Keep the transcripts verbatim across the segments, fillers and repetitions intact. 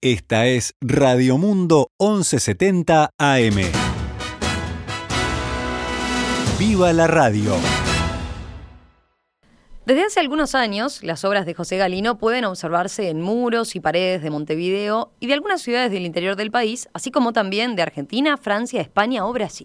Esta es Radio Mundo once setenta A M. ¡Viva la radio! Desde hace algunos años, las obras de José Galino pueden observarse en muros y paredes de Montevideo y de algunas ciudades del interior del país, así como también de Argentina, Francia, España o Brasil.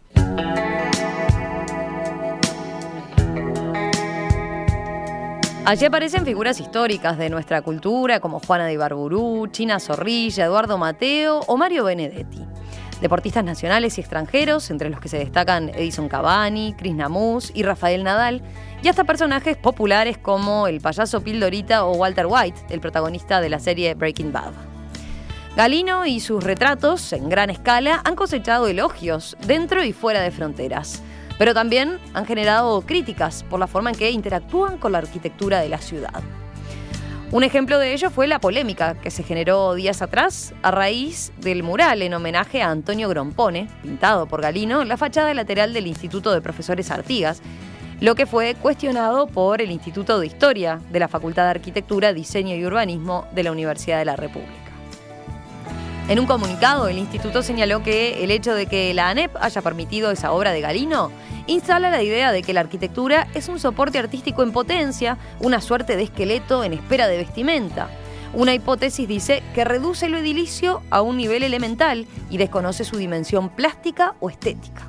Allí aparecen figuras históricas de nuestra cultura como Juana de Ibarburú, China Zorrilla, Eduardo Mateo o Mario Benedetti. Deportistas nacionales y extranjeros, entre los que se destacan Edison Cavani, Cris Namuz y Rafael Nadal, y hasta personajes populares como el payaso Pildorita o Walter White, el protagonista de la serie Breaking Bad. Galino y sus retratos, en gran escala, han cosechado elogios dentro y fuera de fronteras, pero también han generado críticas por la forma en que interactúan con la arquitectura de la ciudad. Un ejemplo de ello fue la polémica que se generó días atrás a raíz del mural en homenaje a Antonio Grompone, pintado por Galino, en la fachada lateral del Instituto de Profesores Artigas, lo que fue cuestionado por el Instituto de Historia de la Facultad de Arquitectura, Diseño y Urbanismo de la Universidad de la República. En un comunicado, el instituto señaló que el hecho de que la ANEP haya permitido esa obra de Galino instala la idea de que la arquitectura es un soporte artístico en potencia, una suerte de esqueleto en espera de vestimenta. Una hipótesis, dice, que reduce lo edilicio a un nivel elemental y desconoce su dimensión plástica o estética.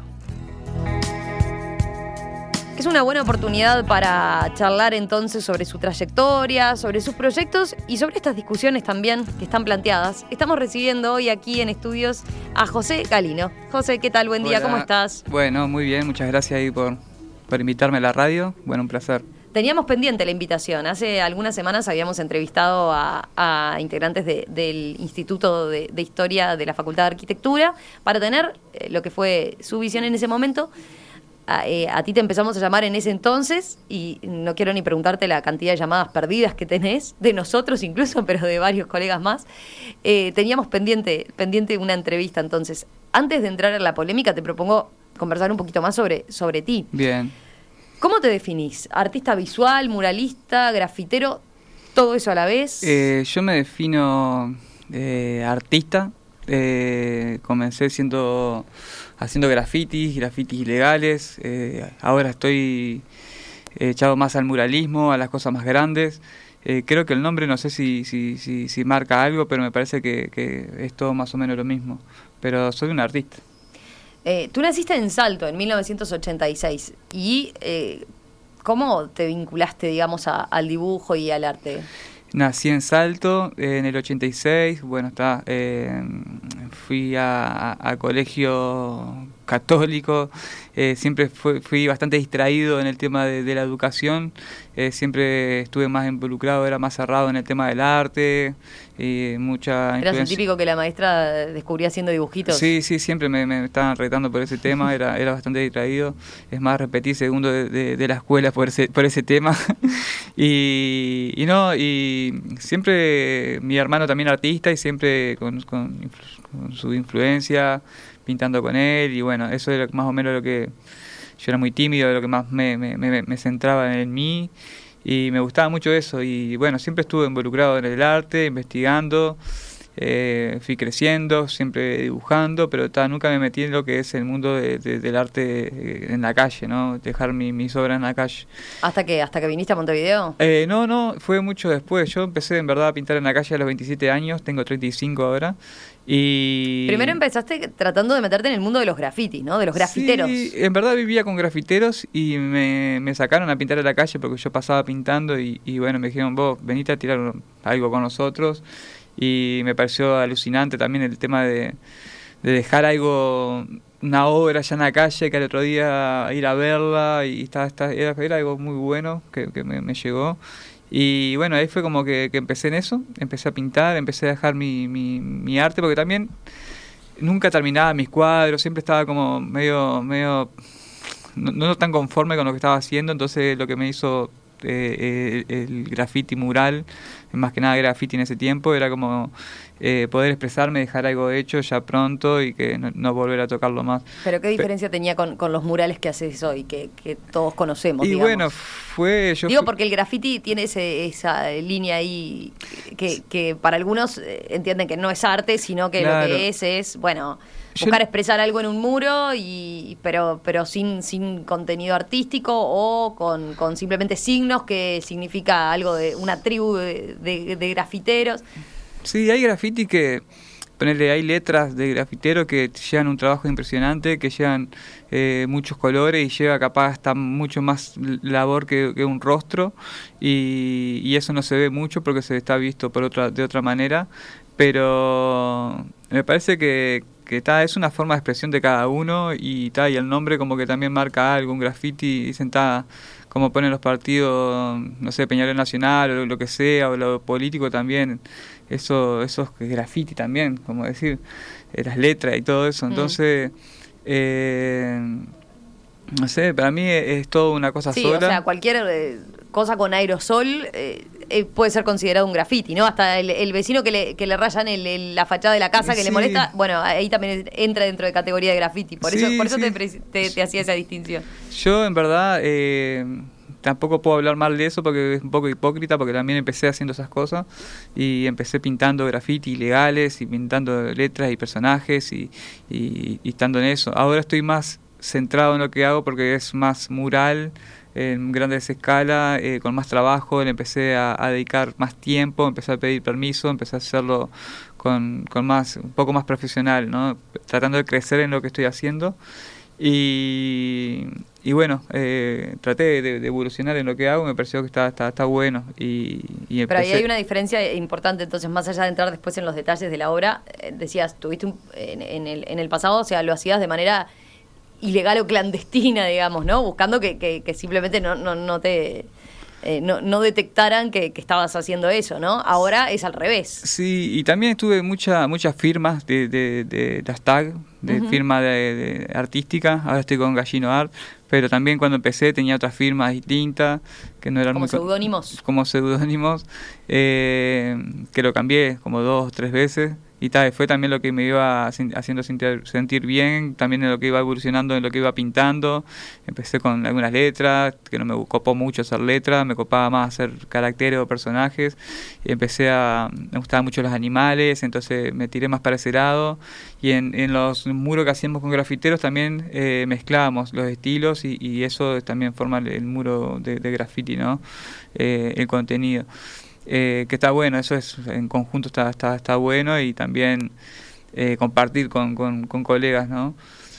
Es una buena oportunidad para charlar entonces sobre su trayectoria, sobre sus proyectos y sobre estas discusiones también que están planteadas. Estamos recibiendo hoy aquí en estudios a José Galino. José, ¿qué tal? Buen día, Hola. ¿Cómo estás? Bueno, muy bien, muchas gracias ahí por, por invitarme a la radio. Bueno, un placer. Teníamos pendiente la invitación. Hace algunas semanas habíamos entrevistado a, a integrantes de, del Instituto de, de Historia de la Facultad de Arquitectura para tener eh, lo que fue su visión en ese momento. A, eh, a ti te empezamos a llamar en ese entonces y no quiero ni preguntarte la cantidad de llamadas perdidas que tenés, de nosotros incluso, pero de varios colegas más. Eh, teníamos pendiente, pendiente una entrevista, entonces. Antes de entrar en la polémica, te propongo conversar un poquito más sobre, sobre ti. Bien. ¿Cómo te definís? ¿Artista visual, muralista, grafitero, todo eso a la vez? Eh, yo me defino eh, artista. Eh, comencé siendo haciendo grafitis, grafitis ilegales. Eh, ahora estoy echado más al muralismo, a las cosas más grandes. Eh, creo que el nombre no sé si, si, si, si marca algo, pero me parece que, que es todo más o menos lo mismo. Pero soy un artista. Eh, tú naciste en Salto en mil novecientos ochenta y seis. ¿Y eh, cómo te vinculaste, digamos, a, al dibujo y al arte? Nací en Salto eh, en el ochenta y seis, bueno, está, eh, fui a, a, a colegio católico, eh, siempre fui, fui bastante distraído en el tema de, de la educación, eh, siempre estuve más involucrado, era más cerrado en el tema del arte, y mucha ¿Eras el influencia. típico que la maestra descubría haciendo dibujitos? Sí, sí, siempre me, me estaban retando por ese tema, era, era bastante distraído, es más, repetí segundo de, de, de la escuela por ese, por ese tema, y, y no, y siempre mi hermano también artista y siempre con, con, con su influencia, pintando con él, y bueno, eso era más o menos lo que yo era muy tímido, lo que más me, me, me, me centraba en mí, y me gustaba mucho eso, y bueno, siempre estuve involucrado en el arte, investigando, eh, fui creciendo, siempre dibujando, pero ta, nunca me metí en lo que es el mundo de, de, del arte en la calle, ¿no? Dejar mi, mis obras en la calle. ¿Hasta que, hasta que viniste a Montevideo? Eh, no, no, fue mucho después. Yo empecé en verdad a pintar en la calle a los veintisiete años, tengo treinta y cinco ahora. Y Primero empezaste tratando de meterte en el mundo de los grafitis, ¿no? De los grafiteros. Sí, en verdad vivía con grafiteros y me, me sacaron a pintar en la calle porque yo pasaba pintando y, y bueno, me dijeron, vos venite a tirar algo con nosotros. Y me pareció alucinante también el tema de, de dejar algo, una obra allá en la calle, que al otro día ir a verla, y está, está, era, era algo muy bueno que, que me, me llegó. Y bueno, ahí fue como que, que empecé en eso, empecé a pintar, empecé a dejar mi, mi, mi arte, porque también nunca terminaba mis cuadros, siempre estaba como medio, medio no, no tan conforme con lo que estaba haciendo, entonces lo que me hizo eh, eh, el graffiti mural, más que nada graffiti en ese tiempo, era como eh, poder expresarme, dejar algo hecho ya pronto y que no, no volver a tocarlo más. Pero ¿qué diferencia Pe- tenía con, con los murales que haces hoy, que, que todos conocemos, y digamos? bueno, fue... Yo Digo, fui... porque el graffiti tiene ese, esa línea ahí que, que para algunos entienden que no es arte, sino que claro. Lo que es es, bueno... buscar yo... expresar algo en un muro, y pero pero sin sin contenido artístico o con, con simplemente signos que significa algo de una tribu de, de, de grafiteros. Sí, hay graffiti que, ponerle, hay letras de grafiteros que llevan un trabajo impresionante, que llevan eh, muchos colores y lleva capaz hasta mucho más labor que, que un rostro, y, y eso no se ve mucho porque se está visto por otra de otra manera, pero me parece que que ta, es una forma de expresión de cada uno, y ta, y el nombre como que también marca algo. Un graffiti, dicen, ta, como ponen los partidos, no sé, Peñarol Nacional o lo, lo que sea, o lo político también, eso eso es graffiti también, como decir, eh, las letras y todo eso. Entonces, mm. eh, no sé, para mí es, es todo una cosa sí, sola. Sí, o sea, cualquier eh, cosa con aerosol eh, eh, puede ser considerado un graffiti, ¿no? Hasta el, el vecino que le, que le rayan el, el, la fachada de la casa, que sí. le molesta, bueno, ahí también entra dentro de categoría de graffiti. Por sí, eso, por eso sí. te, te, te hacía esa distinción. Yo, en verdad, eh, tampoco puedo hablar mal de eso porque es un poco hipócrita, porque también empecé haciendo esas cosas y empecé pintando graffiti ilegales y pintando letras y personajes y, y, y estando en eso. Ahora estoy más centrado en lo que hago porque es más mural, en grandes escalas, eh, con más trabajo. Le empecé a, a dedicar más tiempo, empecé a pedir permiso, empecé a hacerlo con, con más, un poco más profesional, ¿no? Tratando de crecer en lo que estoy haciendo. Y, y bueno, eh, traté de, de evolucionar en lo que hago, me pareció que está, está, está bueno. Y, y empecé. Pero ahí hay una diferencia importante, entonces, más allá de entrar después en los detalles de la obra, eh, decías, tuviste un, en, en, el, en el pasado, o sea, lo hacías de manera ilegal o clandestina, digamos, ¿no? Buscando que, que, que simplemente no, no, no te... Eh, no, no detectaran que, que estabas haciendo eso, ¿no? Ahora es al revés. Sí, y también estuve mucha, muchas firmas de, de, de hashtag, de uh-huh. firma de, de artística. Ahora estoy con Gallino Art, pero también cuando empecé tenía otras firmas distintas que no eran como muy seudónimos. Como seudónimos, eh, que lo cambié como dos o tres veces. Y tal, fue también lo que me iba haciendo sentir, sentir bien, también en lo que iba evolucionando, en lo que iba pintando. Empecé con algunas letras, que no me copó mucho hacer letras, me copaba más hacer caracteres o personajes. Y empecé a... me gustaban mucho los animales, entonces me tiré más para ese lado. Y en, en los muros que hacíamos con grafiteros también eh, mezclábamos los estilos y, y eso también forma el, el muro de, de graffiti, ¿no? Eh, el contenido. Eh, que está bueno, eso es en conjunto está está está bueno, y también eh, compartir con, con, con colegas, ¿no?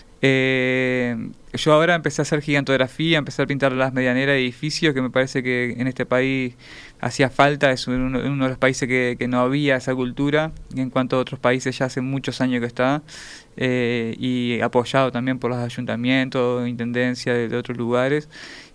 Eh, yo ahora empecé a hacer gigantografía, empecé a pintar las medianeras de edificios, que me parece que en este país hacía falta, es uno, uno de los países que, que no había esa cultura, y en cuanto a otros países ya hace muchos años que está, eh, y apoyado también por los ayuntamientos, intendencias de, de otros lugares.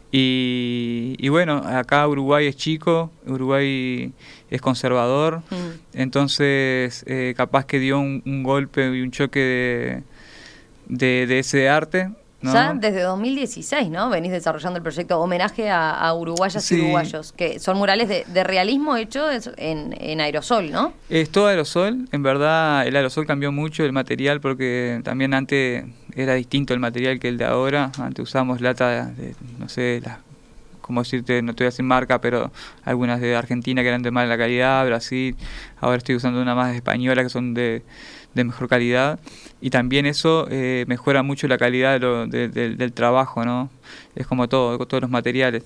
Y, y bueno, acá Uruguay es chico, Uruguay es conservador, mm. entonces eh, capaz que dio un, un golpe y un choque de, de, de ese arte, ¿no? Ya desde dos mil dieciséis, ¿no? Venís desarrollando el proyecto Homenaje a, a Uruguayas sí. y Uruguayos, que son murales de, de realismo hechos en, en aerosol, ¿no? Es todo aerosol, en verdad el aerosol cambió mucho el material, porque también antes era distinto el material que el de ahora. Antes usamos lata de, no sé, las, como decirte, no te voy a decir marca, pero algunas de Argentina que eran de mala calidad, Brasil. Ahora estoy usando una más española que son de, de mejor calidad, y también eso eh, mejora mucho la calidad de lo, de, de, del trabajo, ¿no? Es como todo, todos los materiales.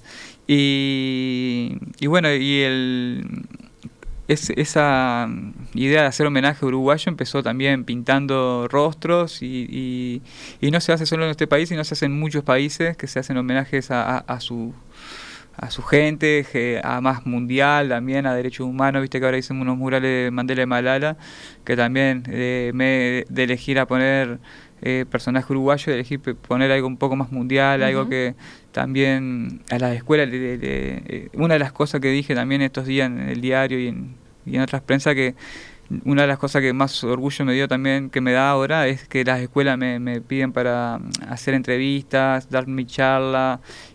Y, y bueno, y el... Es, esa idea de hacer homenaje a uruguayo empezó también pintando rostros y, y, y no se hace solo en este país, sino se hace en muchos países, que se hacen homenajes a, a, a su a su gente, a más mundial también, a derechos humanos. Viste que ahora hicimos unos murales de Mandela y Malala, que también eh, me de elegir a poner eh, personaje uruguayo, de elegir poner algo un poco más mundial, uh-huh. algo que también a las escuelas, de, de, de, una de las cosas que dije también estos días en el diario y en, y en otras prensas, que una de las cosas que más orgullo me dio también, que me da ahora, es que las escuelas me, me piden para hacer entrevistas, dar mi charla,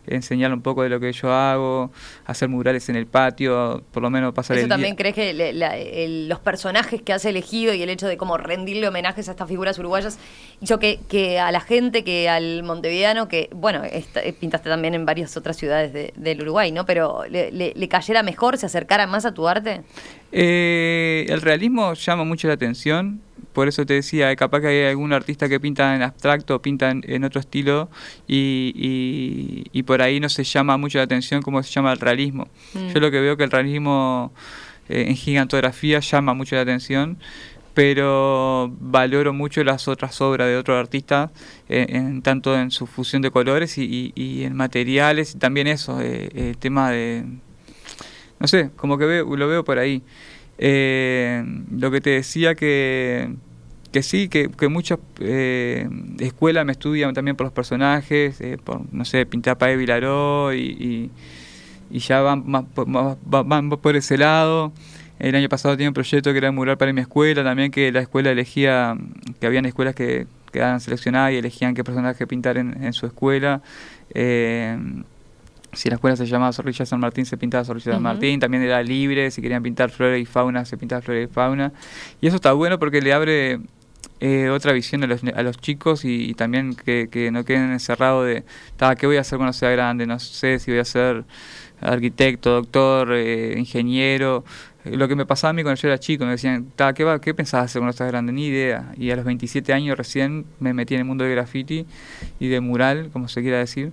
enseñarle un poco de lo que yo hago, hacer murales en el patio, por lo menos pasar ¿Eso el día. también crees que le, la, el, los personajes que has elegido y el hecho de cómo rendirle homenajes a estas figuras uruguayas hizo que, que a la gente, que al montevideano, que bueno, esta, pintaste también en varias otras ciudades de, del Uruguay, ¿no? Pero le, le, le cayera mejor, se acercara más a tu arte? Eh, el realismo llama mucho la atención, por eso te decía, capaz que hay algún artista que pinta en abstracto, pinta en, en otro estilo y, y, y por ahí no se llama mucho la atención como se llama el realismo. Mm. Yo lo que veo que el realismo eh, en gigantografía llama mucho la atención, pero valoro mucho las otras obras de otros artistas, eh, en, tanto en su fusión de colores y, y, y en materiales, y también eso, eh, el tema de... No sé, como que veo, lo veo por ahí. Eh, lo que te decía que, que sí, que, que muchas eh, escuelas me estudian también por los personajes, eh, por, no sé, pintar Paez Vilaró y, y, y ya van, más, más, van por ese lado. El año pasado tenía un proyecto que era mural para mi escuela, también que la escuela elegía, que habían escuelas que quedaban seleccionadas y elegían qué personaje pintar en, en su escuela. Eh, Si la escuela se llamaba Zorrilla San Martín, se pintaba Zorrilla uh-huh. San Martín. También era libre, si querían pintar flora y fauna, se pintaba flora y fauna. Y eso está bueno porque le abre eh, otra visión a los, a los chicos y, y también que, que no queden encerrados de, ¿qué voy a hacer cuando sea grande? No sé si voy a ser arquitecto, doctor, eh, ingeniero. Lo que me pasaba a mí cuando yo era chico, me decían, ¿qué, va, ¿qué pensabas hacer cuando estás grande? Ni idea. Y a los veintisiete años recién me metí en el mundo de graffiti y de mural, como se quiera decir.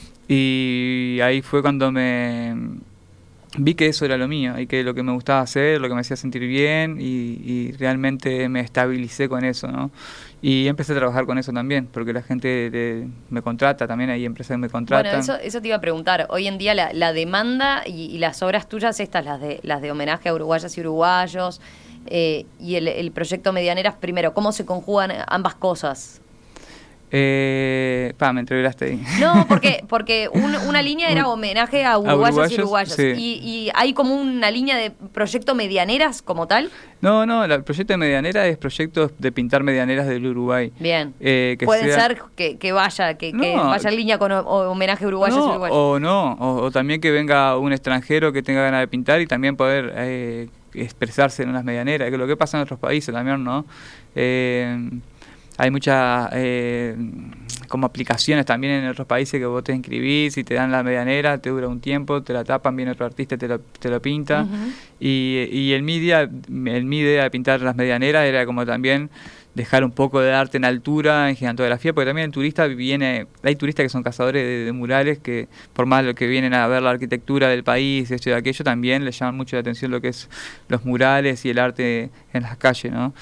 Y ahí fue cuando me vi que eso era lo mío y que lo que me gustaba hacer, lo que me hacía sentir bien y, y realmente me estabilicé con eso, ¿no? Y empecé a trabajar con eso también, porque la gente de, me contrata, también hay empresas que me contratan. Bueno, eso, eso te iba a preguntar. Hoy en día la, la demanda y, y las obras tuyas, estas, las de, las de homenaje a uruguayas y uruguayos, eh, y el, el proyecto Medianeras, primero, ¿cómo se conjugan ambas cosas? Eh, pa, me entrevistaste ahí. No, porque porque un, una línea era homenaje a uruguayos, a uruguayos y uruguayos. Sí. Y, y hay como una línea de proyecto Medianeras como tal. No, no, el proyecto de Medianera es proyecto de pintar medianeras del Uruguay. Bien. Eh, que Puede sea... ser que, que vaya, que, no, que vaya en línea con o, homenaje a uruguayos no, y uruguayos. O no, o, o también que venga un extranjero que tenga ganas de pintar y también poder eh, expresarse en unas medianeras, que es lo que pasa en otros países también, ¿no? Eh, hay muchas eh, como aplicaciones también en otros países que vos te inscribís y te dan la medianera, te dura un tiempo, te la tapan, viene otro artista y te lo, te lo pinta. Uh-huh. y, y en mi idea, en mi idea de pintar las medianeras era como también dejar un poco de arte en altura, en gigantografía, porque también el turista viene, hay turistas que son cazadores de, de murales, que por más lo que vienen a ver la arquitectura del país, esto y aquello, también les llaman mucho la atención lo que es los murales y el arte en las calles, ¿no?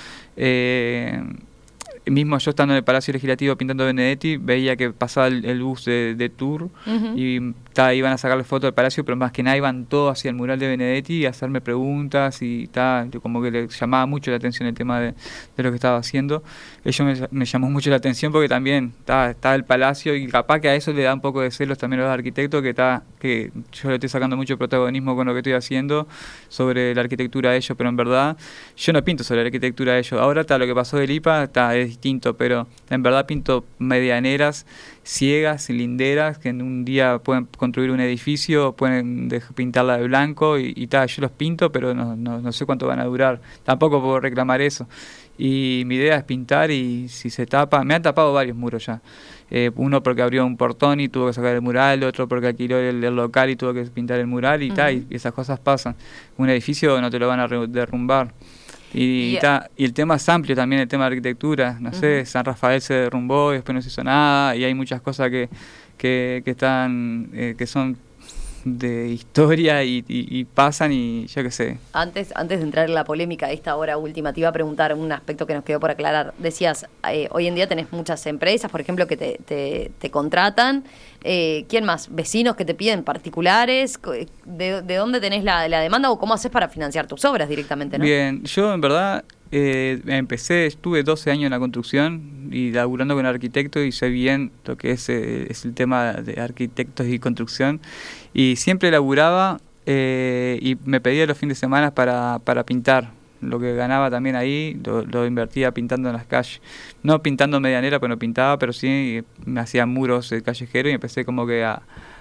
Eh, mismo yo estando en el Palacio Legislativo pintando Benedetti, veía que pasaba el, el bus de, de tour uh-huh. y ta, iban a sacarle fotos del Palacio, pero más que nada iban todos hacia el mural de Benedetti y a hacerme preguntas y ta, como que le llamaba mucho la atención el tema de, de lo que estaba haciendo. Eso me, me llamó mucho la atención porque también estaba el Palacio y capaz que a eso le da un poco de celos también a los arquitectos, que, ta, que yo le estoy sacando mucho protagonismo con lo que estoy haciendo sobre la arquitectura de ellos, pero en verdad yo no pinto sobre la arquitectura de ellos. Ahora está lo que pasó del I P A, está es distinto, pero en verdad pinto medianeras ciegas, cilinderas, que en un día pueden construir un edificio, pueden pintarla de blanco y, y tal, yo los pinto, pero no, no, no sé cuánto van a durar, tampoco puedo reclamar eso. Y mi idea es pintar y si se tapa, me han tapado varios muros ya. Eh, uno porque abrió un portón y tuvo que sacar el mural, otro porque alquiló el, el local y tuvo que pintar el mural y uh-huh. tal, y, y esas cosas pasan. Un edificio no te lo van a re- derrumbar. Y, y, ta, y el tema es amplio también, el tema de arquitectura, no uh-huh. sé, San Rafael se derrumbó y después no se hizo nada, y hay muchas cosas que, que, que están, eh, que son de historia y, y, y pasan y yo qué sé. Antes antes de entrar en la polémica de esta hora última, te iba a preguntar un aspecto que nos quedó por aclarar. Decías, eh, hoy en día tenés muchas empresas, por ejemplo, que te, te, te contratan. Eh, ¿Quién más? ¿Vecinos que te piden particulares? ¿De, de dónde tenés la, la demanda o cómo haces para financiar tus obras directamente, no? Bien, yo en verdad eh, empecé, estuve doce años en la construcción y laburando con arquitectos y sé bien lo que es, eh, es el tema de arquitectos y construcción. Y siempre laburaba eh, y me pedía los fines de semana para, para pintar. Lo que ganaba también ahí lo, lo invertía pintando en las calles. No pintando medianera, pero no pintaba, pero sí me hacía muros eh, callejeros y empecé como que a,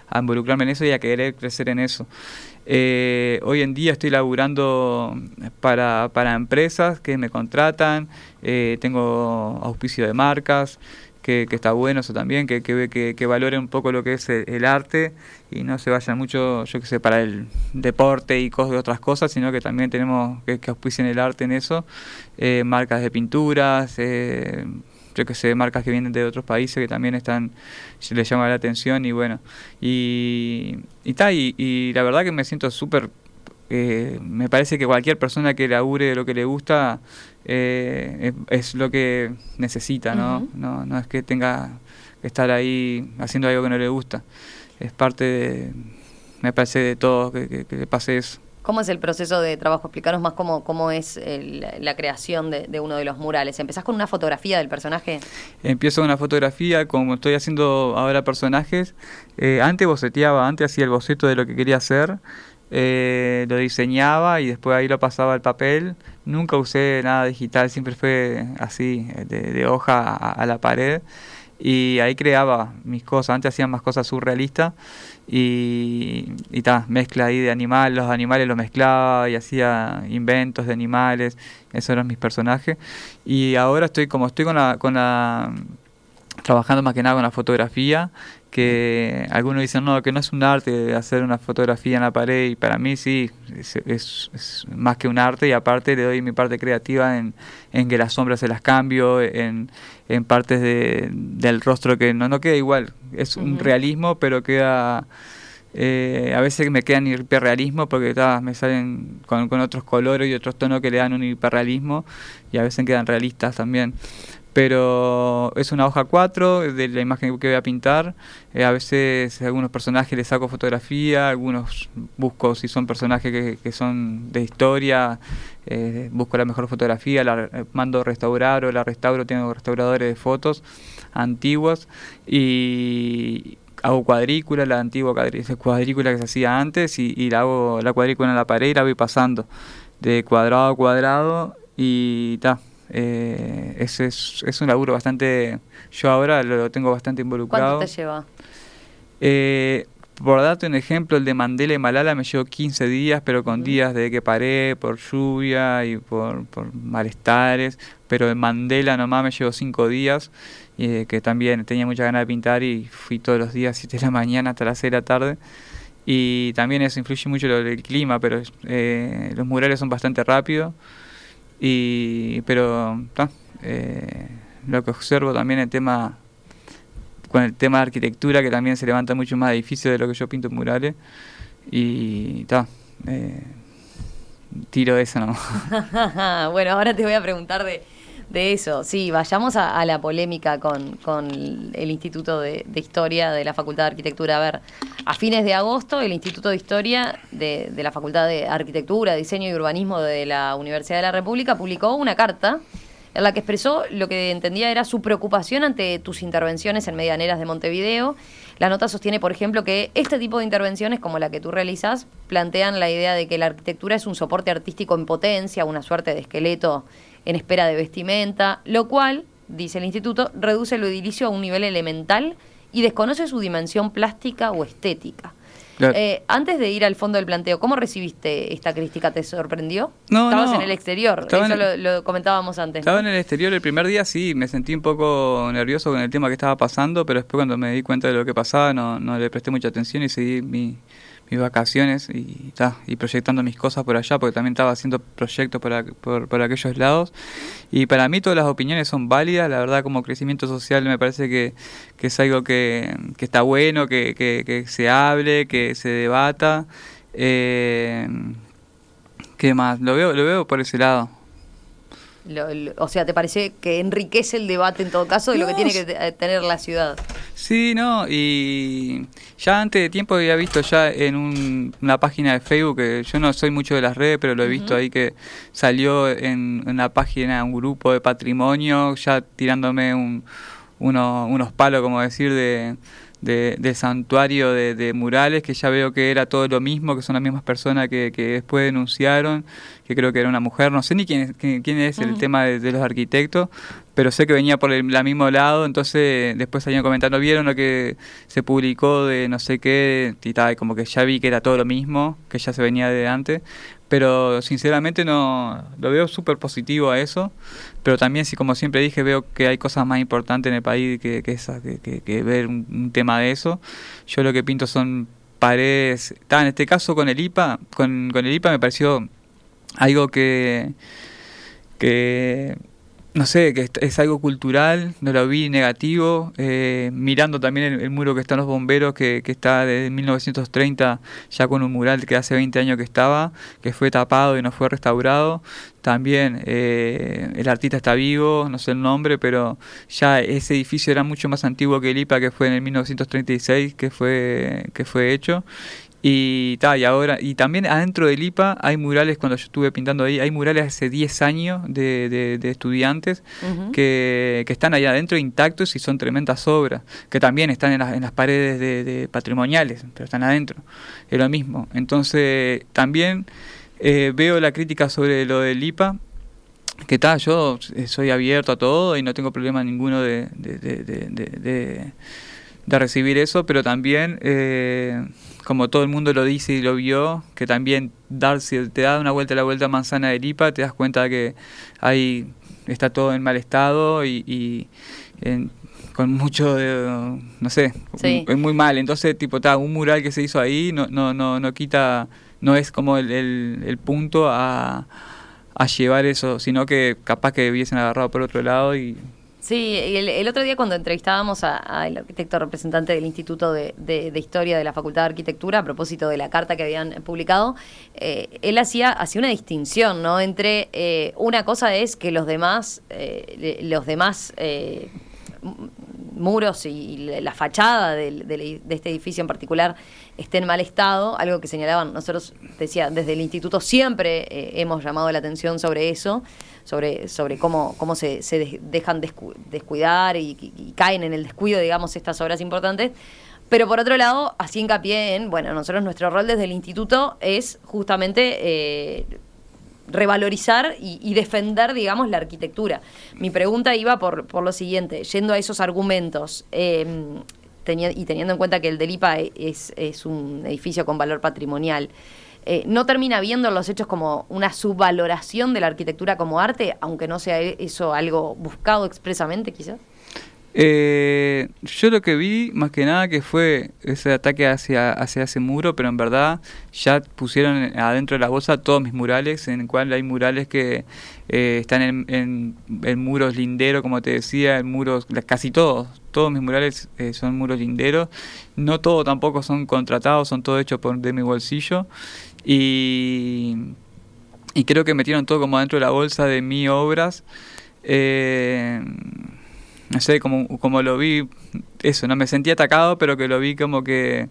a involucrarme en eso y a querer crecer en eso. Eh, hoy en día estoy laburando para, para empresas que me contratan, eh, tengo auspicio de marcas, que, que está bueno eso también, que, que, que, que valoren un poco lo que es el, el arte y no se vayan mucho, yo que sé, para el deporte y cosas, otras cosas, sino que también tenemos que, que auspicien el arte en eso, eh, marcas de pinturas, eh, yo que sé, marcas que vienen de otros países que también están, les llama la atención y bueno, y y, ta, y, y la verdad que me siento súper, eh, me parece que cualquier persona que labure de lo que le gusta eh, es, es lo que necesita, ¿no? Uh-huh. No, no es que tenga que estar ahí haciendo algo que no le gusta, es parte de, me parece de todo que, que, que le pase eso. ¿Cómo es el proceso de trabajo? Explicaros más cómo, cómo es el, la creación de, de uno de los murales. ¿Empezás con una fotografía del personaje? Empiezo con una fotografía, como estoy haciendo ahora personajes. Eh, antes boceteaba, antes hacía el boceto de lo que quería hacer, eh, lo diseñaba y después ahí lo pasaba al papel. Nunca usé nada digital, siempre fue así, de, de hoja a, a la pared. Y ahí creaba mis cosas. Antes hacía más cosas surrealistas y, y ta, mezcla ahí de animales, los animales los mezclaba y hacía inventos de animales, esos eran mis personajes. Y ahora estoy como estoy con la, con la trabajando más que nada con la fotografía, que algunos dicen no, que no es un arte hacer una fotografía en la pared, y para mí sí, es, es, es más que un arte, y aparte le doy mi parte creativa en, en que las sombras se las cambio, en, en partes de, del rostro que no, no queda igual, es uh-huh. un realismo, pero queda, eh, a veces me quedan hiperrealismo porque ta, me salen con, con otros colores y otros tonos que le dan un hiperrealismo, y a veces quedan realistas también. Pero es una hoja cuatro de la imagen que voy a pintar. Eh, a veces a algunos personajes les saco fotografía, algunos busco si son personajes que, que son de historia, eh, busco la mejor fotografía, la eh, mando a restaurar o la restauro, tengo restauradores de fotos antiguos y hago cuadrícula, la antigua cuadrícula que se hacía antes y, y la hago la cuadrícula en la pared y la voy pasando de cuadrado a cuadrado y ta. Eh, ese es, es un laburo bastante, yo ahora lo tengo bastante involucrado. ¿Cuánto te lleva? Eh, por darte un ejemplo, el de Mandela y Malala me llevó quince días, pero con uh-huh. días de que paré por lluvia y por, por malestares, pero el Mandela nomás me llevó cinco días, eh, que también tenía muchas ganas de pintar y fui todos los días, siete de la mañana hasta las seis de la tarde. Y también eso influye mucho el, el clima, pero eh, los murales son bastante rápidos. Y pero eh, lo que observo también el tema con el tema de arquitectura, que también se levanta mucho más edificios de lo que yo pinto en murales y ta, eh, tiro eso nomás. Bueno, ahora te voy a preguntar de, de eso. Sí, vayamos a, a la polémica con, con el Instituto de, de Historia de la Facultad de Arquitectura. A ver, a fines de agosto, el Instituto de Historia de, de la Facultad de Arquitectura, Diseño y Urbanismo de la Universidad de la República publicó una carta en la que expresó lo que entendía era su preocupación ante tus intervenciones en Medianeras de Montevideo. La nota sostiene, por ejemplo, que este tipo de intervenciones, como la que tú realizas, plantean la idea de que la arquitectura es un soporte artístico en potencia, una suerte de esqueleto en espera de vestimenta, lo cual, dice el instituto, reduce lo edilicio a un nivel elemental y desconoce su dimensión plástica o estética. Claro. Eh, antes de ir al fondo del planteo, ¿cómo recibiste esta crítica? ¿Te sorprendió? No, Estabas no. en el exterior, Estaba eso en el... lo, lo comentábamos antes. Estaba ¿no? en el exterior el primer día, sí, me sentí un poco nervioso con el tema que estaba pasando, pero después cuando me di cuenta de lo que pasaba no, no le presté mucha atención y seguí mi... mis vacaciones y, ta, y proyectando mis cosas por allá, porque también estaba haciendo proyectos por, por, por aquellos lados. Y para mí todas las opiniones son válidas, la verdad como crecimiento social me parece que, que es algo que, que está bueno, que, que, que se hable, que se debata. Eh, ¿Qué más? Lo veo, lo veo por ese lado. Lo, lo, o sea, ¿te parece que enriquece el debate en todo caso de no, lo que tiene que t- tener la ciudad? Sí, no, y ya antes de tiempo había visto ya en un, una página de Facebook, que yo no soy mucho de las redes, pero lo he uh-huh. visto ahí que salió en, en la página un grupo de patrimonio, ya tirándome un, uno, unos palos, como decir, de, de, del santuario de, de murales, que ya veo que era todo lo mismo, que son las mismas personas que, que después denunciaron, que creo que era una mujer, no sé ni quién, quién, quién es el uh-huh. tema de, de los arquitectos, pero sé que venía por el la mismo lado, entonces después salían comentando, vieron lo que se publicó de no sé qué, y tal, como que ya vi que era todo lo mismo, que ya se venía de antes, pero sinceramente no lo veo súper positivo a eso, pero también, sí, como siempre dije, veo que hay cosas más importantes en el país que, que, esa, que, que, que ver un, un tema de eso. Yo lo que pinto son paredes, está, en este caso con el I P A, con, con el I P A me pareció algo que, que no sé, que es algo cultural, no lo vi negativo, eh, mirando también el, el muro que está en los bomberos, que, que está desde mil novecientos treinta, ya con un mural que hace veinte años que estaba, que fue tapado y no fue restaurado. También eh, el artista está vivo, no sé el nombre, pero ya ese edificio era mucho más antiguo que el I P A, que fue en el mil novecientos treinta y seis que fue, que fue hecho. Y, ta, y ahora y también adentro del I P A hay murales, cuando yo estuve pintando ahí, hay murales hace diez años de, de, de estudiantes uh-huh. que, que están ahí adentro intactos y son tremendas obras, que también están en las, en las paredes de, de patrimoniales, pero están adentro, es lo mismo. Entonces también eh, veo la crítica sobre lo del I P A, que tal, yo soy abierto a todo y no tengo problema ninguno de, de, de, de, de, de, de recibir eso, pero también... Eh, como todo el mundo lo dice y lo vio, que también dar, si te da una vuelta a la vuelta manzana del I P A, te das cuenta que ahí está todo en mal estado y, y en, con mucho, de, no sé, sí. es muy mal. Entonces, tipo, ta, un mural que se hizo ahí no no no no quita, no es como el, el, el punto a, a llevar eso, sino que capaz que hubiesen agarrado por otro lado y... Sí, el, el otro día cuando entrevistábamos al arquitecto representante del Instituto de, de, de Historia de la Facultad de Arquitectura, a propósito de la carta que habían publicado, eh, él hacía, hacía una distinción, ¿no? Entre eh, una cosa es que los demás, eh, los demás eh, muros y la fachada de, de, de este edificio en particular esté en mal estado, algo que señalaban nosotros, decía, desde el instituto siempre eh, hemos llamado la atención sobre eso, sobre sobre cómo cómo se, se de, dejan descu, descuidar y, y, y caen en el descuido, digamos, estas obras importantes. Pero por otro lado, así hincapié en, bueno, nosotros nuestro rol desde el instituto es justamente eh, revalorizar y, y defender, digamos, la arquitectura. Mi pregunta iba por, por lo siguiente, yendo a esos argumentos, eh, teni- y teniendo en cuenta que el del I P A es, es un edificio con valor patrimonial, eh, ¿no termina viendo los hechos como una subvaloración de la arquitectura como arte, aunque no sea eso algo buscado expresamente, quizás? Eh, yo lo que vi más que nada que fue ese ataque hacia, hacia ese muro, pero en verdad ya pusieron adentro de la bolsa todos mis murales, en el cual hay murales que eh, están en, en, en muros linderos, como te decía, en muros, casi todos, todos mis murales eh, son muros linderos, no todos tampoco son contratados, son todos hechos por de mi bolsillo, y, y creo que metieron todo como adentro de la bolsa de mis obras. eh, No sé, como, como lo vi, eso, no me sentí atacado, pero que lo vi como que,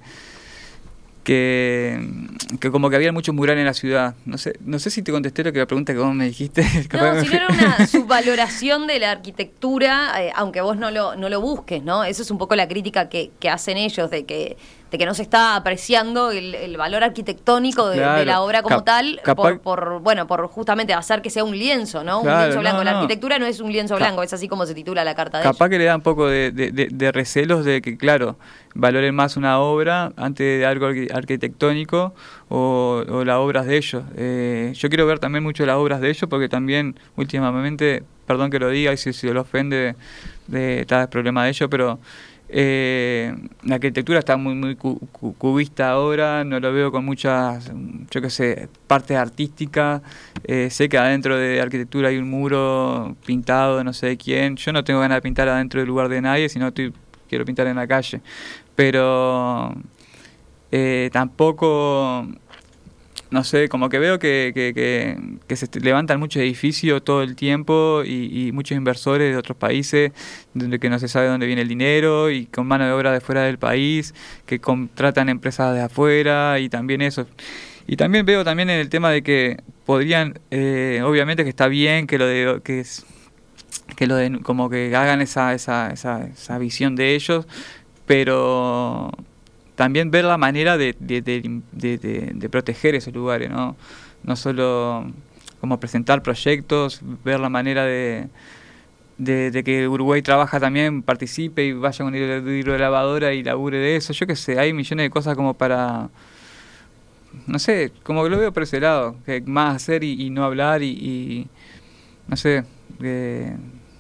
que, que como que había muchos murales en la ciudad. No sé, no sé si te contesté lo que la pregunta que vos me dijiste. No, si no era una subvaloración de la arquitectura, eh, aunque vos no lo, no lo busques, ¿no? Eso es un poco la crítica que, que hacen ellos, de que de que no se está apreciando el, el valor arquitectónico de, claro, de la obra como cap, tal, por, por bueno por justamente hacer que sea un lienzo, ¿no? Claro, un lienzo blanco. No, no. La arquitectura no es un lienzo Cap, blanco, es así como se titula la carta de Capaz ellos. Que le da un poco de, de, de, de recelos de que, claro, valoren más una obra antes de algo arquitectónico o, o las obras de ellos. Eh, yo quiero ver también mucho las obras de ellos porque también últimamente, perdón que lo diga y si se lo ofende, de, está el problema de ellos, pero... Eh, la arquitectura está muy muy cu- cu- cubista ahora, no lo veo con muchas, yo qué sé, partes artísticas. Eh, sé que adentro de arquitectura hay un muro pintado de no sé de quién. Yo no tengo ganas de pintar adentro del lugar de nadie, sino estoy, quiero pintar en la calle. Pero eh, tampoco... No sé, como que veo que, que, que, que se levantan muchos edificios todo el tiempo y, y muchos inversores de otros países donde que no se sabe dónde viene el dinero y con mano de obra de fuera del país, que contratan empresas de afuera y también eso. Y también veo también en el tema de que podrían, eh, obviamente que está bien que lo de que es, que lo de como que hagan esa esa esa, esa visión de ellos, pero también ver la manera de, de, de, de, de, de proteger esos lugares, ¿no? No solo como presentar proyectos, ver la manera de, de, de que Uruguay trabaja también, participe y vaya con el hidrolavadora y labure de eso. Yo qué sé, hay millones de cosas como para, no sé, como que lo veo por ese lado, que más hacer y, y no hablar y, y no sé. Eh.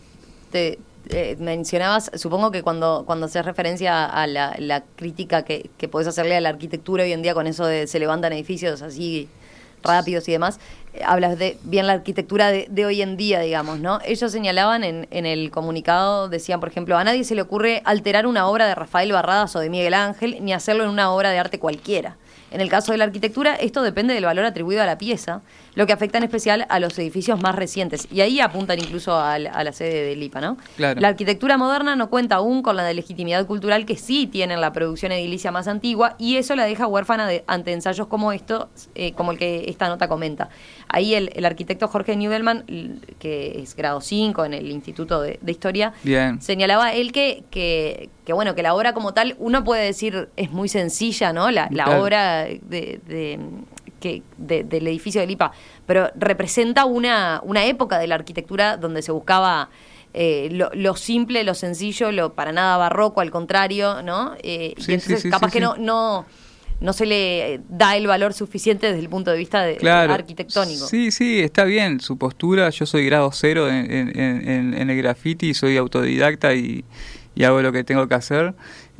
Te eh, mencionabas, supongo que cuando, cuando haces referencia a la, la crítica que, que podés hacerle a la arquitectura hoy en día con eso de se levantan edificios así rápidos y demás, eh, hablas de bien la arquitectura de, de hoy en día, digamos, ¿no? Ellos señalaban en, en el comunicado, decían, por ejemplo, a nadie se le ocurre alterar una obra de Rafael Barradas o de Miguel Ángel, ni hacerlo en una obra de arte cualquiera. En el caso de la arquitectura, esto depende del valor atribuido a la pieza, lo que afecta en especial a los edificios más recientes. Y ahí apuntan incluso a la, a la sede del I P A, ¿no? Claro. La arquitectura moderna no cuenta aún con la de legitimidad cultural que sí tiene en la producción edilicia más antigua, y eso la deja huérfana de, ante ensayos como esto, eh, como el que esta nota comenta. Ahí el, el arquitecto Jorge Newdelman, que es grado cinco en el Instituto de, de Historia, Bien. señalaba él que, que, que, bueno, que la obra como tal, uno puede decir, es muy sencilla, ¿no? La, la Claro. obra de, de, que, de, del edificio del I P A, pero representa una, una época de la arquitectura donde se buscaba eh, lo, lo simple, lo sencillo, lo para nada barroco, al contrario, ¿no? Eh, Sí, y entonces sí, sí, capaz sí, que sí. no, no, no se le da el valor suficiente desde el punto de vista de, Claro. arquitectónico. Sí, sí, está bien su postura. Yo soy grado cero en, en, en, en el graffiti, soy autodidacta y, y hago lo que tengo que hacer.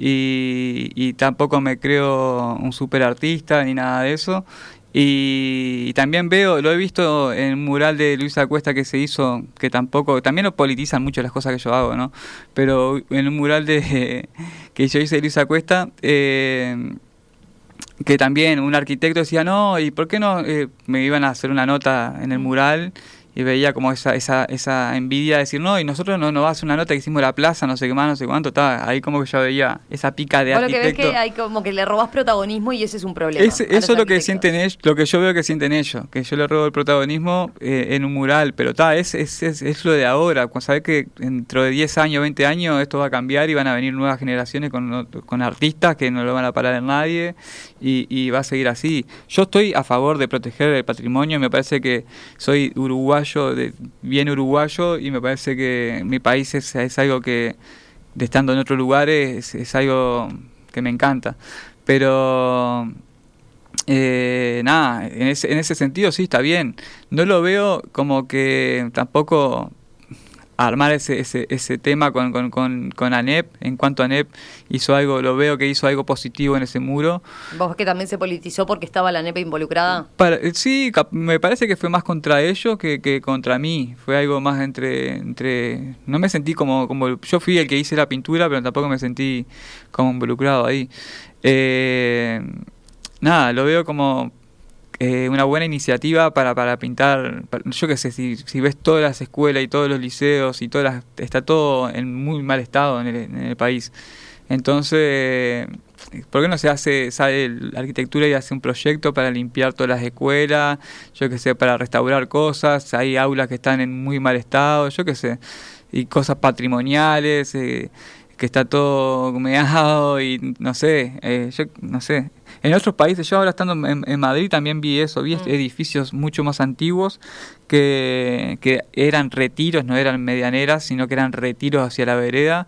Y, y tampoco me creo un super artista ni nada de eso. Y, y también veo, lo he visto en un mural de Luisa Cuesta que se hizo, que tampoco, también lo politizan mucho las cosas que yo hago, ¿no? Pero en un mural de que yo hice de Luisa Cuesta, eh, que también un arquitecto decía, no, ¿y por qué no? Eh, me iban a hacer una nota en el mural y veía como esa esa esa envidia de decir, no, y nosotros no nos va a hacer una nota que hicimos la plaza, no sé qué más, no sé cuánto, estaba ahí como que yo veía esa pica de Vos lo que ves arquitecto. que hay como que le robás protagonismo y ese es un problema. Es- a los eso es lo que arquitectos. sienten ellos, lo que yo veo que sienten ellos, que yo le robo el protagonismo eh, en un mural, pero ta, es, es, es, es lo de ahora, cuando sabés que dentro de diez años, veinte años esto va a cambiar y van a venir nuevas generaciones con, con artistas que no lo van a parar en nadie y, y va a seguir así. Yo estoy a favor de proteger el patrimonio, me parece que soy uruguayo, de, bien uruguayo, y me parece que mi país es, es algo que, de estando en otros lugares, es, es algo que me encanta. Pero eh, nada, en ese, en ese sentido sí está bien. No lo veo como que tampoco armar ese, ese, ese tema con, con, con, con ANEP. En cuanto a ANEP hizo algo, lo veo que hizo algo positivo en ese muro. ¿Vos ves que también se politizó porque estaba la NEPA involucrada? Para, sí, cap- me parece que fue más contra ellos que, que contra mí. Fue algo más entre, entre... No me sentí como, como... Yo fui el que hice la pintura, pero tampoco me sentí como involucrado ahí. Eh, nada, lo veo como eh, una buena iniciativa para, para pintar. Para- yo qué sé, si, si ves todas las escuelas y todos los liceos y todas las, está todo en muy mal estado en el, en el país. Entonces, ¿por qué no se hace, sale la arquitectura y hace un proyecto para limpiar todas las escuelas? Yo qué sé, para restaurar cosas. Hay aulas que están en muy mal estado, yo qué sé. Y cosas patrimoniales, eh, que está todo meado y no sé, eh, yo no sé. En otros países, yo ahora estando en, en Madrid también vi eso, vi Mm. edificios mucho más antiguos que, que eran retiros, no eran medianeras, sino que eran retiros hacia la vereda,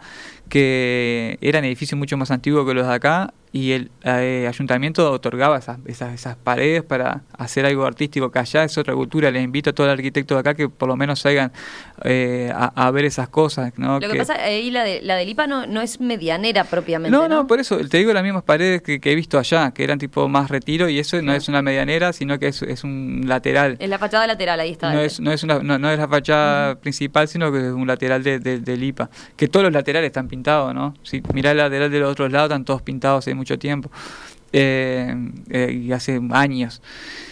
que eran edificios mucho más antiguos que los de acá, y el eh, ayuntamiento otorgaba esas, esas, esas paredes para hacer algo artístico, que allá es otra cultura. Les invito a todos los arquitectos de acá que por lo menos salgan eh, a, a ver esas cosas, ¿no? Lo que, pasa, ahí la, de, la del I P A no, no es medianera propiamente, No, ¿no? no, por eso te digo las mismas paredes que, que he visto allá, que eran tipo más retiro, y eso no es una medianera, sino que es, es un lateral. Es la fachada lateral, ahí está. No es, no es una, no, no es la fachada principal, sino que es un lateral de, de, del I P A. Que todos los laterales están pintados, ¿no? Si mirá el lateral de los otros lados, están todos pintados hace mucho tiempo. Eh, eh, y hace años.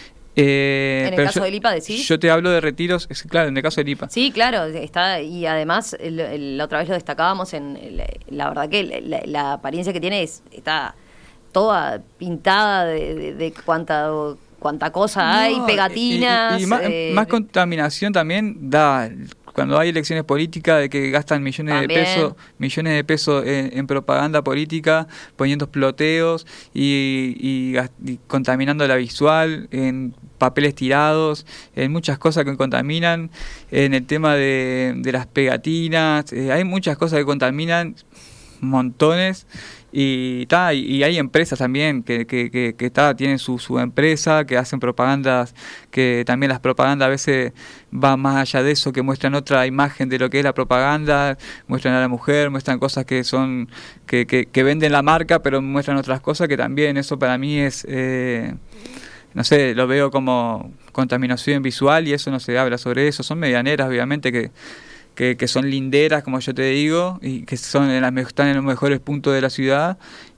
Eh, ¿En el pero caso yo, del I P A decís? Yo te hablo de retiros, es, claro, en el caso del I P A. Sí, claro, está, y además el- el- la otra vez lo destacábamos en el- la verdad que la, la apariencia que tiene es, está toda pintada de, de, de cuánta cuánta cosa hay, No, pegatinas. Y, y- y más, eh, más contaminación también da. cuando hay elecciones políticas, de que gastan millones También. de pesos, millones de pesos en, en propaganda política, poniendo ploteos y, y, y contaminando la visual, en papeles tirados, en muchas cosas que contaminan, en el tema de, de las pegatinas, eh, hay muchas cosas que contaminan, montones. Y, ta, y, y hay empresas también que, que, que, que ta, tienen su, su empresa, que hacen propagandas, que también las propagandas a veces van más allá de eso, que muestran otra imagen de lo que es la propaganda, muestran a la mujer, muestran cosas que son que, que, que venden la marca, pero muestran otras cosas que también eso para mí es, eh, no sé, lo veo como contaminación visual y eso no se habla sobre eso. Son medianeras, obviamente, que Que, que son linderas, como yo te digo, y que son en las, están en los mejores puntos de la ciudad.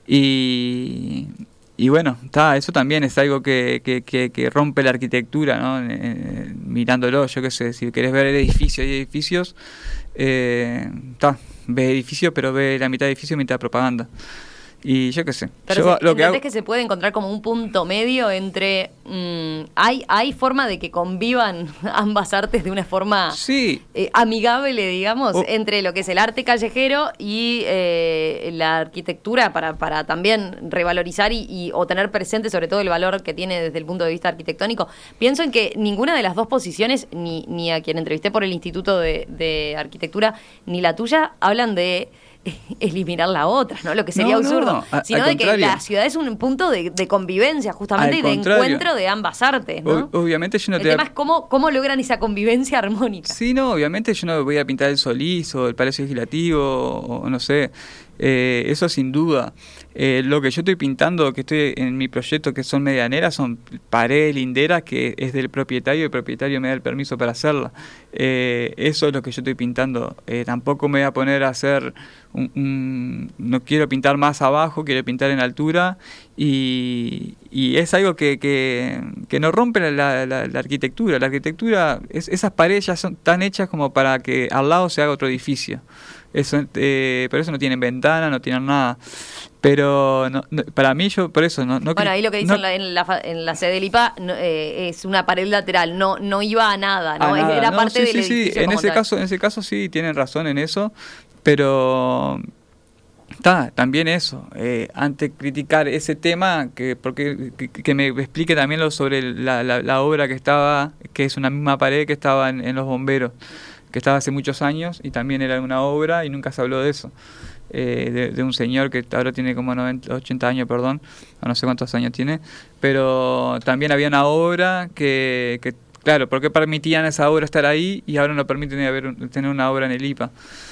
Y, y bueno, está, eso también es algo que, que, que, que rompe la arquitectura, ¿no? Eh, mirándolo, yo qué sé, si querés ver edificios y edificios, eh, está, ves edificios, pero ves la mitad de edificios y mitad de propaganda. Y yo qué sé. Pero yo, se, lo que ¿entendés hago... que se puede encontrar como un punto medio entre... Mmm, hay, hay forma de que convivan ambas artes de una forma Sí. eh, amigable, digamos, Oh. entre lo que es el arte callejero y eh, la arquitectura para, para también revalorizar y, y o tener presente sobre todo el valor que tiene desde el punto de vista arquitectónico? Pienso en que ninguna de las dos posiciones, ni, ni a quien entrevisté por el Instituto de, de Arquitectura, ni la tuya, hablan de eliminar la otra, ¿no? Lo que sería No, no, absurdo. a- Sino al de que contrario. la ciudad es un punto de, de convivencia, justamente, Al y de contrario. encuentro de ambas artes, ¿no? Ob- obviamente yo no El te... tema es cómo, cómo logran esa convivencia armónica. Sí, no, obviamente yo no voy a pintar el Solís o el Palacio Legislativo o, o no sé, eh, eso sin duda. Eh, lo que yo estoy pintando, que estoy en mi proyecto, que son medianeras, son paredes linderas que es del propietario y el propietario me da el permiso para hacerla. Eh, eso es lo que yo estoy pintando. Eh, tampoco me voy a poner a hacer, un, un, no quiero pintar más abajo, quiero pintar en altura y, y es algo que, que, que no rompe la, la, la arquitectura. La arquitectura, es, esas paredes ya son tan hechas como para que al lado se haga otro edificio. Eso, eh, pero eso no tienen ventana, no tienen nada. Pero no, no, para mí, yo por eso no. no Bueno, ahí lo que dice no, en, la, en, la, en la sede del I P A no, eh, es una pared lateral, no no iba a nada, ¿no? a nada. Era No, parte sí, del sí, sí, edificio en como ese tal. caso, en ese caso sí tienen razón en eso, pero está también eso. Eh, antes de criticar ese tema, que porque que, que me explique también lo sobre la, la, la obra que estaba, que es una misma pared que estaba en, en Los Bomberos, que estaba hace muchos años y también era una obra y nunca se habló de eso. Eh, de, de un señor que ahora tiene como noventa, ochenta años, perdón, o no sé cuántos años tiene, pero también había una obra que, que claro, ¿por qué permitían esa obra estar ahí y ahora no permiten haber un, tener una obra en el I P A?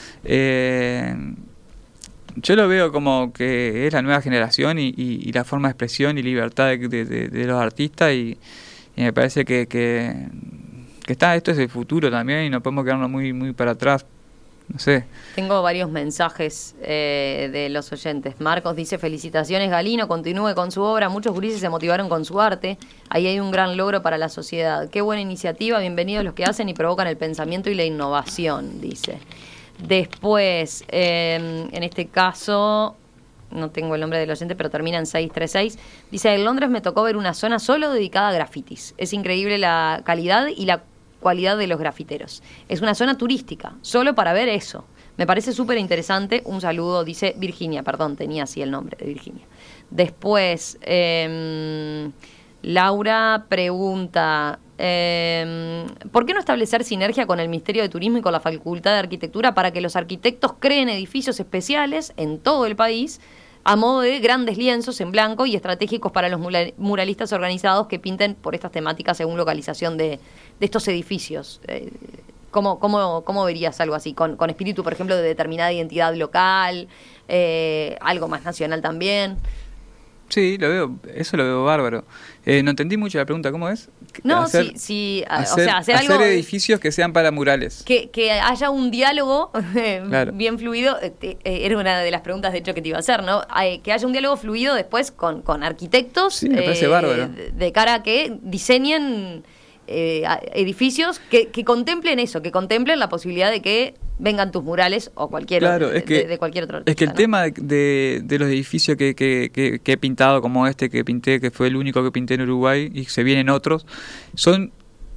Eh, yo lo veo como que es la nueva generación y, y, y la forma de expresión y libertad de, de, de, de los artistas y, y me parece que, que, que está, esto es el futuro también y no podemos quedarnos muy, muy para atrás. No sé. Tengo varios mensajes eh, de los oyentes. Marcos dice: felicitaciones Galino, continúe con su obra, muchos gurises se motivaron con su arte, ahí hay un gran logro para la sociedad. Qué buena iniciativa, bienvenidos los que hacen y provocan el pensamiento y la innovación, dice. Después, eh, en este caso, no tengo el nombre del oyente, pero termina en seis tres seis, dice: en Londres me tocó ver una zona solo dedicada a grafitis. Es increíble la calidad y la cualidad de los grafiteros. Es una zona turística, solo para ver eso. Me parece súper interesante. Un saludo, dice Virginia, perdón, tenía así el nombre de Virginia. Después, eh, Laura pregunta, eh, ¿por qué no establecer sinergia con el Ministerio de Turismo y con la Facultad de Arquitectura para que los arquitectos creen edificios especiales en todo el país a modo de grandes lienzos en blanco y estratégicos para los muralistas organizados que pinten por estas temáticas según localización de, de estos edificios? Eh, ¿cómo, cómo, ¿Cómo verías algo así? Con, con espíritu, por ejemplo, de determinada identidad local, eh, algo más nacional también. Sí, lo veo, eso lo veo bárbaro. Eh, no entendí mucho la pregunta, ¿cómo es? No, hacer, sí, sí, hacer, o sea, hacer, hacer algo... edificios que sean para murales. Que, que haya un diálogo Claro. bien fluido, eh, eh, era una de las preguntas de hecho que te iba a hacer, ¿no? Eh, que haya un diálogo fluido después con, con arquitectos, Sí, me parece bárbaro. de, de cara a que diseñen eh, edificios que, que contemplen eso, que contemplen la posibilidad de que vengan tus murales o cualquier Claro, de, es que, de, de cualquier otro artista, es que el ¿no? tema de, de, de los edificios que, que, que, que he pintado, como este que pinté, que fue el único que pinté en Uruguay, y se vienen otros, son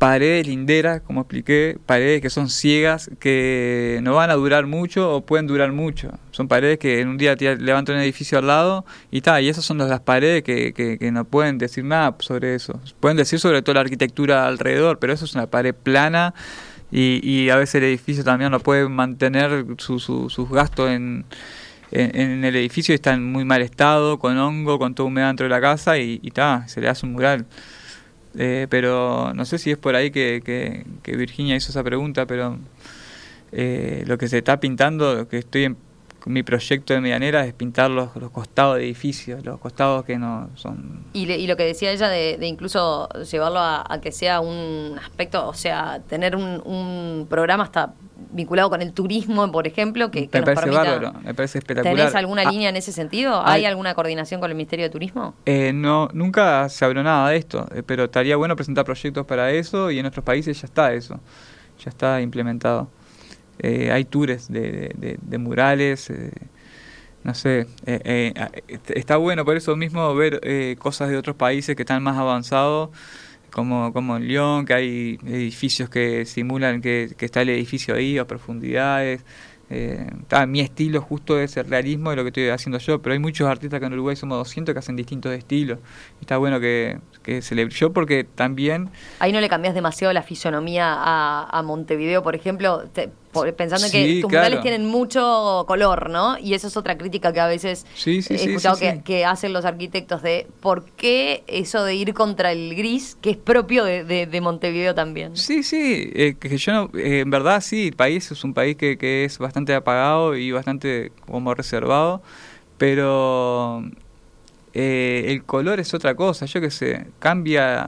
paredes linderas, como expliqué, paredes que son ciegas, que no van a durar mucho o pueden durar mucho. Son paredes que en un día te levantan un edificio al lado y tal, y esas son las paredes que, que, que no pueden decir nada sobre eso. Pueden decir sobre toda la arquitectura alrededor, pero eso es una pared plana y, y a veces el edificio también no puede mantener su, su, sus gastos en, en, en el edificio y está en muy mal estado, con hongo, con toda humedad dentro de la casa y tal, se le hace un mural. Eh, pero no sé si es por ahí que, que, que Virginia hizo esa pregunta, pero eh, lo que se está pintando, lo que estoy en mi proyecto de medianera es pintar los, los costados de edificios, los costados que no son... Y, le, y lo que decía ella de, de incluso llevarlo a, a que sea un aspecto, o sea, tener un, un programa hasta vinculado con el turismo, por ejemplo, que, que me nos parece permita... bárbaro, me parece espectacular. ¿Tenés alguna ah, línea en ese sentido? ¿Hay, ¿Hay alguna coordinación con el Ministerio de Turismo? Eh, no, nunca se habló nada de esto, eh, pero estaría bueno presentar proyectos para eso y en otros países ya está eso, ya está implementado. Eh, hay tours de, de, de, de murales, eh, no sé, eh, eh, está bueno por eso mismo ver eh, cosas de otros países que están más avanzados, como, como en Lyon, que hay edificios que simulan que, que está el edificio ahí a profundidades. Eh, está, mi estilo justo es el realismo de lo que estoy haciendo yo, pero hay muchos artistas que en Uruguay somos doscientos que hacen distintos estilos. Está bueno que, que celebre yo porque también... Ahí no le cambias demasiado la fisonomía a, a Montevideo, por ejemplo, te, por, pensando en sí, que tus claro. murales tienen mucho color, ¿no? Y eso es otra crítica que a veces sí, sí, he sí, escuchado sí, que, sí. que hacen los arquitectos de por qué eso de ir contra el gris, que es propio de, de, de Montevideo también. Sí, sí, eh, que yo no, eh, en verdad sí, el país es un país que, que es bastante apagado y bastante como reservado, pero eh, el color es otra cosa, yo qué sé, cambia...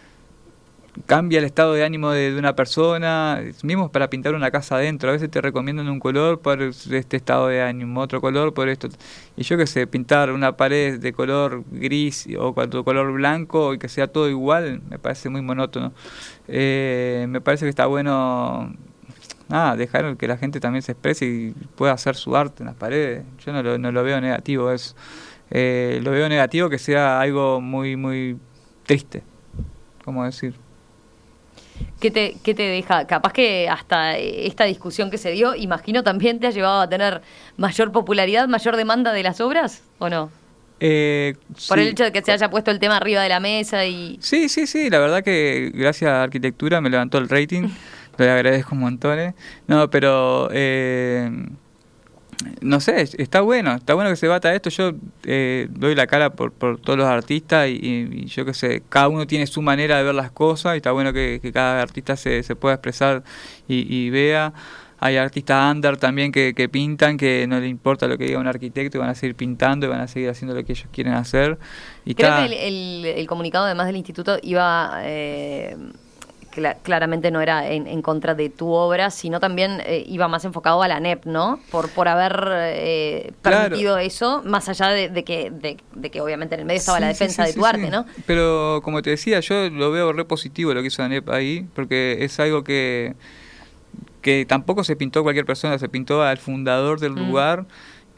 cambia el estado de ánimo de, de una persona, mismo para pintar una casa adentro, a veces te recomiendan un color por este estado de ánimo, otro color por esto, y yo qué sé, pintar una pared de color gris o de color blanco y que sea todo igual, me parece muy monótono. Eh, me parece que está bueno, nada, dejar que la gente también se exprese y pueda hacer su arte en las paredes, yo no lo, no lo veo negativo eso, eh, lo veo negativo que sea algo muy, muy triste, ¿cómo decir? ¿Qué te, ¿Qué te deja? Capaz que hasta esta discusión que se dio, imagino también te ha llevado a tener mayor popularidad, mayor demanda de las obras, ¿o no? Eh, Por sí. el hecho de que se haya puesto el tema arriba de la mesa y... Sí, sí, sí, la verdad que gracias a Arquitectura me levantó el rating, le agradezco un montón. No, pero... Eh, no sé, está bueno, está bueno que se bata esto. Yo eh, doy la cara por, por todos los artistas y, y, y yo qué sé, cada uno tiene su manera de ver las cosas y está bueno que, que cada artista se, se pueda expresar y, y vea. Hay artistas under también que, que pintan, que no le importa lo que diga un arquitecto y van a seguir pintando y van a seguir haciendo lo que ellos quieren hacer. Y Creo ta... que el, el, el comunicado además del instituto iba... Eh, cl- claramente no era en, en contra de tu obra, sino también eh, iba más enfocado a la N E P, ¿no? Por, por haber eh, permitido claro. eso, más allá de, de, que, de, de que obviamente en el medio estaba sí, la defensa sí, sí, de tu sí, arte, sí. ¿no? Pero como te decía, yo lo veo re positivo lo que hizo la N E P ahí, porque es algo que... que tampoco se pintó a cualquier persona, se pintó al fundador del mm. lugar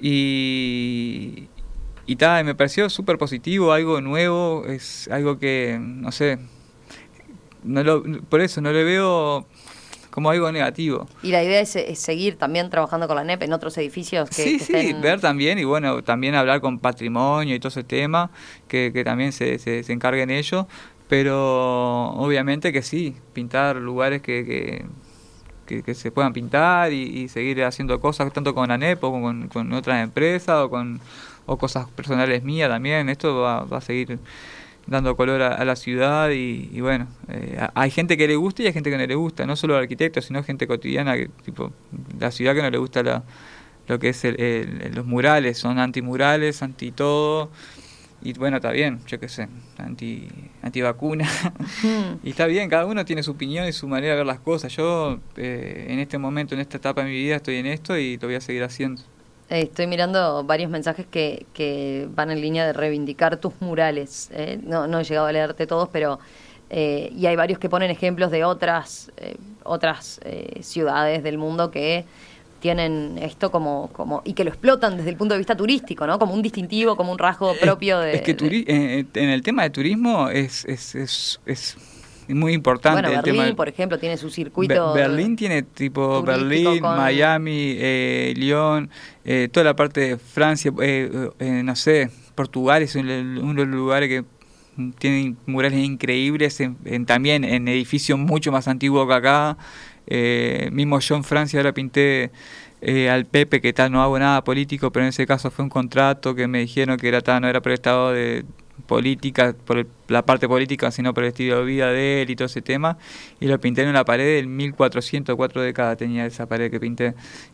y, y tal, me pareció súper positivo, algo nuevo, es algo que, no sé, no lo, por eso no le veo como algo negativo. Y la idea es, es seguir también trabajando con la N E P en otros edificios. Que, sí, que sí, estén... ver también y bueno, también hablar con patrimonio y todo ese tema, que, que también se, se, se encarguen ellos, pero obviamente que sí, pintar lugares que... que Que, que se puedan pintar y, y seguir haciendo cosas tanto con ANEP o con, con otras empresas o con o cosas personales mías también. Esto va, va a seguir dando color a, a la ciudad y, y bueno, eh, hay gente que le gusta y hay gente que no le gusta, no solo arquitectos, sino gente cotidiana, que tipo la ciudad que no le gusta la, lo que es el, el, los murales, son antimurales, anti todo. Y bueno, está bien, yo qué sé, anti antivacuna. Mm. Y está bien, cada uno tiene su opinión y su manera de ver las cosas. Yo eh, en este momento, en esta etapa de mi vida, estoy en esto y lo voy a seguir haciendo. Eh, estoy mirando varios mensajes que, que van en línea de reivindicar tus murales. Eh, no, no he llegado a leerte todos, pero... Eh, y hay varios que ponen ejemplos de otras, eh, otras eh, ciudades del mundo que... tienen esto como, como y que lo explotan desde el punto de vista turístico, ¿no? Como un distintivo, como un rasgo propio de... Es que turi- de... en el tema de turismo es, es, es, es muy importante. Bueno, el Berlín, tema del, por ejemplo, tiene su circuito. Be- Berlín tiene tipo Berlín, con... Miami, eh, Lyon, eh, toda la parte de Francia, eh, eh, no sé, Portugal es uno de los lugares que tienen murales increíbles, en, en, también en edificios mucho más antiguos que acá. Eh, mismo yo en Francia ahora pinté eh, al Pepe, que tal no hago nada político, pero en ese caso fue un contrato que me dijeron que era tal, no era por el estado de política, por el, la parte política, sino por el estilo de vida de él y todo ese tema, y lo pinté en una pared del mil cuatrocientos, cuatro décadas tenía esa pared que pinté,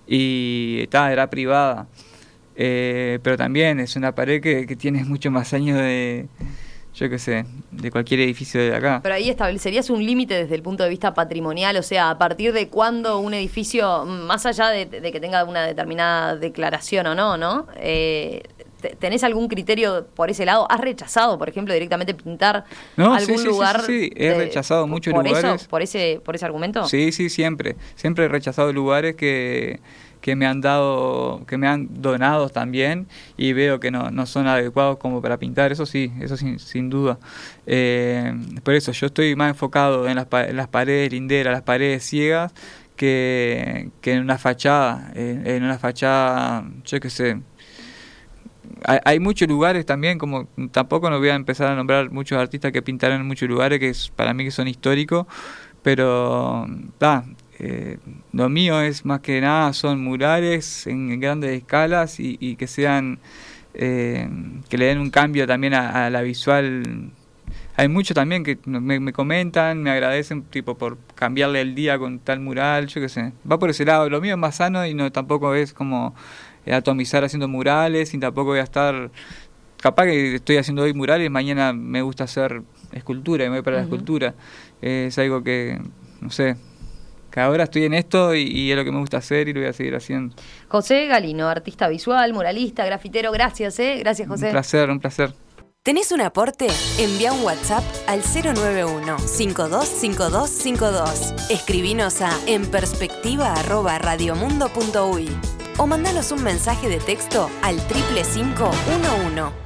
y tal, era privada, eh, pero también es una pared que, que tiene mucho más años de, yo qué sé, de cualquier edificio de acá. Pero ahí establecerías un límite desde el punto de vista patrimonial, o sea, a partir de cuándo un edificio, más allá de, de que tenga una determinada declaración o no, ¿no? Eh, ¿Tenés algún criterio por ese lado? ¿Has rechazado, por ejemplo, directamente pintar no, algún sí, sí, lugar? Sí, sí, sí. He de, rechazado muchos por lugares. Eso, ¿Por ese por ese argumento? Sí, sí, siempre. Siempre he rechazado lugares que... que me han dado, que me han donado también, y veo que no, no son adecuados como para pintar, eso sí, eso sin, sin duda. Eh, por eso yo estoy más enfocado en las, en las paredes linderas, las paredes ciegas, que, que en una fachada, en, en una fachada, yo qué sé. Hay, hay muchos lugares también, como tampoco no voy a empezar a nombrar muchos artistas que pintaron en muchos lugares que es, para mí que son históricos, pero ah, Eh, lo mío es más que nada son murales en, en grandes escalas y, y que sean eh, que le den un cambio también a, a la visual. Hay muchos también que me, me comentan, me agradecen tipo por cambiarle el día con tal mural, yo qué sé, va por ese lado. Lo mío es más sano y no tampoco es como atomizar haciendo murales, y tampoco voy a estar, capaz que estoy haciendo hoy murales, mañana me gusta hacer escultura y me voy para uh-huh. la escultura. Eh, es algo que, no sé, que ahora estoy en esto y, y es lo que me gusta hacer y lo voy a seguir haciendo. José Galino, artista visual, muralista, grafitero, gracias, ¿eh? Gracias, José. Un placer, un placer. ¿Tenés un aporte? Envía un WhatsApp al cero nueve uno, cinco dos cinco dos cinco dos. Escribinos a enperspectiva arroba radiomundo punto uy o mandanos un mensaje de texto al triple cinco uno uno.